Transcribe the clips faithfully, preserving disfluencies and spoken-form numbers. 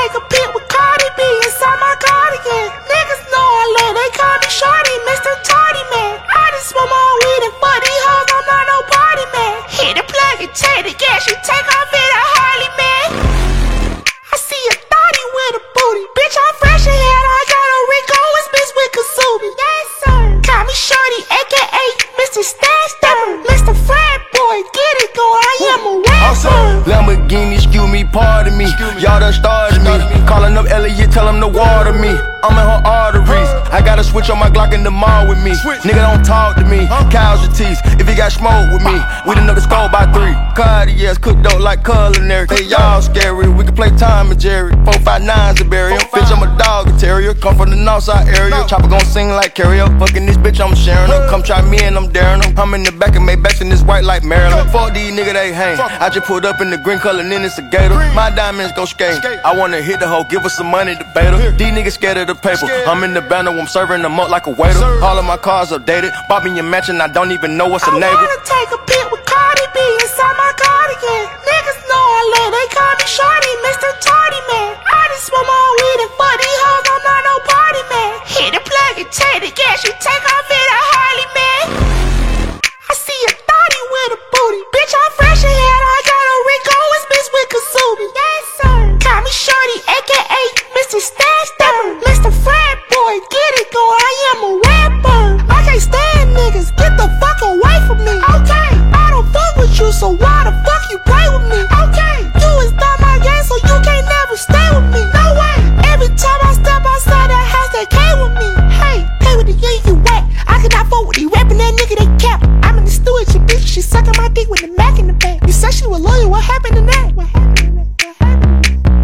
take a pic with Cardi B inside my cardigan. Niggas know I love, they call me Shorty, Mister Tardy Man. I just smoke my weed and fuck these hoes, I'm not no party man. Hit the plug and take the gas, you take off in a Harley man. I see a thotty with a booty, bitch I'm fresh ahead, I got a Rico, it's bitch with Kasubi. Yes sir, call me Shorty, aka Mister Stash Stepper, Mister Frat Boy, get it going, I am a rapper. Lamborghini, excuse me, pardon me. Y'all done started me. Calling up Elliot, tell him to water me. I'm in her arteries. I got a switch on my Glock in the mall with me. Nigga don't talk to me. Casualties, if you got smoke with me. We done know the score by three. Cartiers, cooked up like culinary. They y'all scary. We can play Tom and Jerry. Four five nines a barrier. Bitch, I'm a dog, a terrier. Come from the Northside area. Chopper gon' sing like karaoke. Fucking this bitch, I'm sharing her. Come try me and I'm daring them. I'm in the back of Maybach and this white like Maryland. Fuck these nigga, they hang. I just pulled up in the green color and then it's a gator. My diamonds go skate. I wanna hit the hoe, give her some money to bait her. These niggas scared of the paper. I'm in the banner, I'm serving them up like a waiter. All of my cars updated. Bought me a mansion, I don't even know what's a neighbor. I wanna take a pic with Cardi B inside my cardigan. Niggas know I love, they call me Shorty, Mister Tardy Man. I just smoke my weed and fuck these hoes, I'm not no party man. Hit the plug and take the gas, you take off in a Harley man. I see a thotty with a booty, bitch I'm fresh ahead, I got a Rico, it's bitch with Kasubi. Yes sir, call me Shorty, aka Mister Stash Stepper, Mister Frat Boy, get it going, I am a rapper. I can't stand niggas, get the fuck away from me. Okay, I don't fuck with you, so why the fuck you play with me? Okay, you is not my gang, so you can't never stay with me. No way, every time I step outside that house, they came with me. Hey, play with the young, you whack. I cannot fuck with these rapping that nigga, they cap. I'm in the stew with your bitch, she sucking my dick with the Mac in the back. You said she was loyal, what happened to that? What happened to that? What happened to that?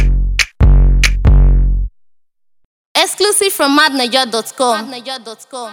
Exclusive from madnaja dot com.